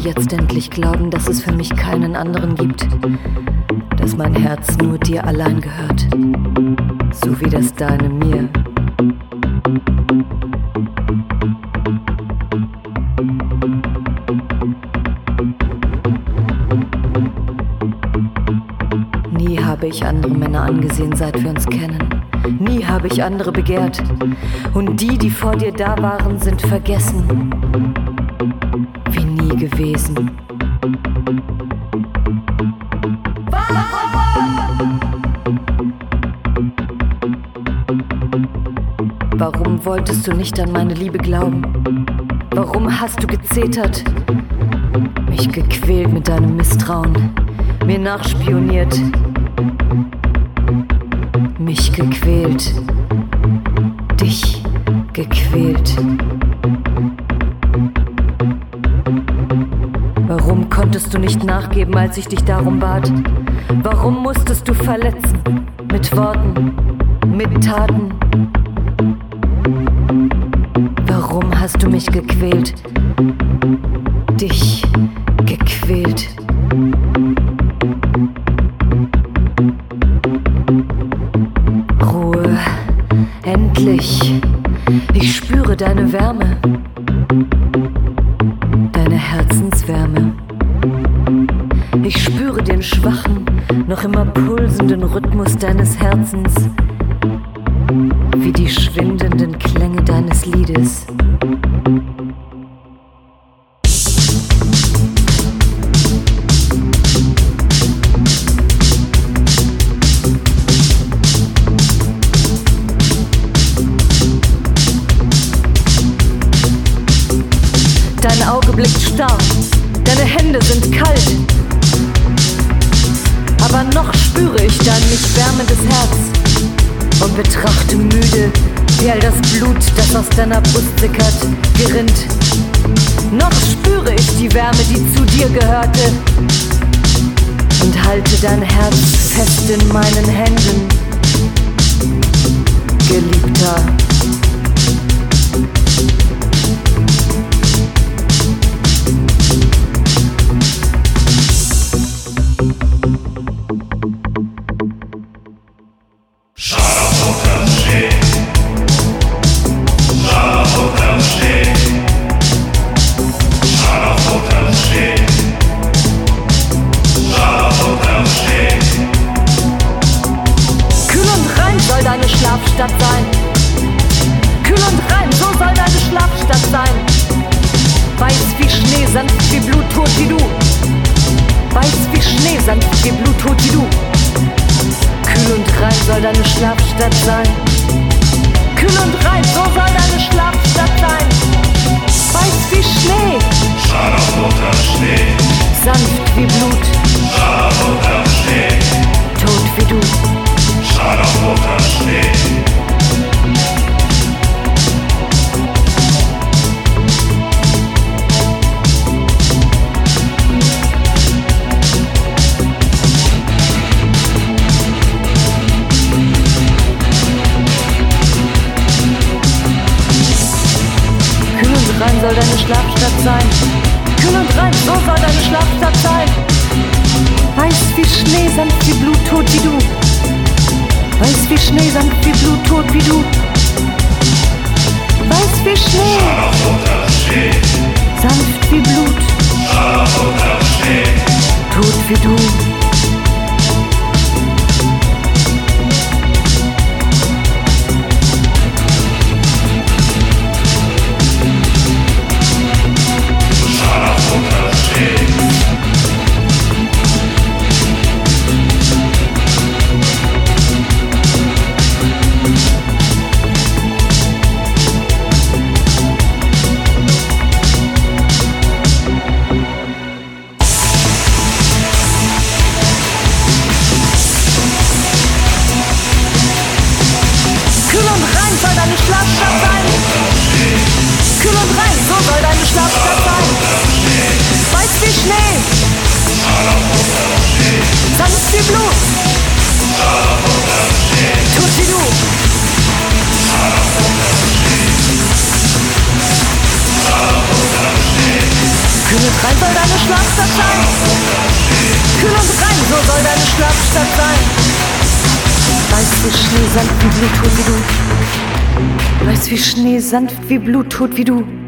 jetzt endlich glauben, dass es für mich keinen anderen gibt, dass mein Herz nur dir allein gehört, so wie das deine mir. Nie habe ich andere Männer angesehen, seit wir uns kennen. Nie habe ich andere begehrt. Und die vor dir da waren, sind vergessen. Wie nie gewesen. Warum wolltest du nicht an meine Liebe glauben? Warum hast du gezetert? Mich gequält mit deinem Misstrauen, mir nachspioniert. Mich gequält, dich gequält. Warum konntest du nicht nachgeben, als ich dich darum bat? Warum musstest du verletzen? Mit Worten, mit Taten. Warum hast du mich gequält? Dich gequält. Ruhe, endlich. Ich spüre deine Wärme, deine Herzenswärme. Ich spüre den schwachen, noch immer pulsenden Rhythmus deines Herzens, wie die schwindenden Klänge deines Liedes. Dein Auge blickt starr, deine Hände sind kalt. Aber noch spüre ich dein mich wärmendes Herz und betrachte müde, wie all das Blut, das aus deiner Brust sickert, gerinnt. Noch spüre ich die Wärme, die zu dir gehörte, und halte dein Herz fest in meinen Händen, Geliebter. Schlafstadt sein. Kühl und rein, so soll deine Schlafstadt sein. Weiß wie Schnee, sanft wie Blut, tot wie du. Weiß wie Schnee, sanft wie Blut, tot wie du. Kühl und rein soll deine Schlafstadt sein. Kühl und rein, so soll deine Schlafstadt sein. Weiß wie Schnee, Scharlachroter Schnee, sanft wie Blut, Scharlachroter Schnee, tot wie du. Scharlachroter Schnee. Kühl und rein soll deine Schlafstadt sein. Kühl und rein, so soll deine Schlafstadt sein. Weiß wie Schnee, sanft wie Blut, tot wie du. Weiß wie Schnee, sanft wie Blut, tot wie du. Weiß wie Schnee, Scharlachroter Schnee, sanft wie Blut, Scharlachroter Schnee. tot wie du. Scharlachroter Schnee. Schlafstadt sein. Kühl und rein, so soll deine Schlafstadt sein. Weiß wie Schnee, sanft wie Blut tut wie du. Weiß wie Schnee, sanft wie Blut tut wie du.